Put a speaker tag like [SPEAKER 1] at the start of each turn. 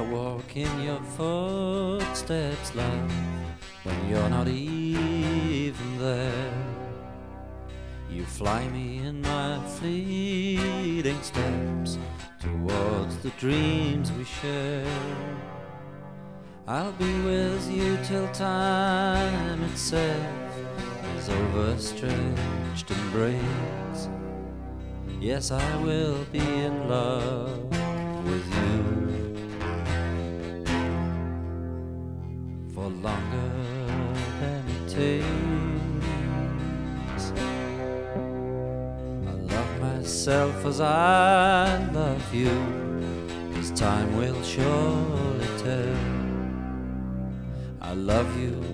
[SPEAKER 1] walk in your footsteps, love, when you're not even there. You fly me in my fleeting steps towards the dreams we share. I'll be with you till time itself is overstretched and breaks. Yes, I will be in love with you for longer than it takes. I love myself as I love you, 'cause time will surely tell. I love you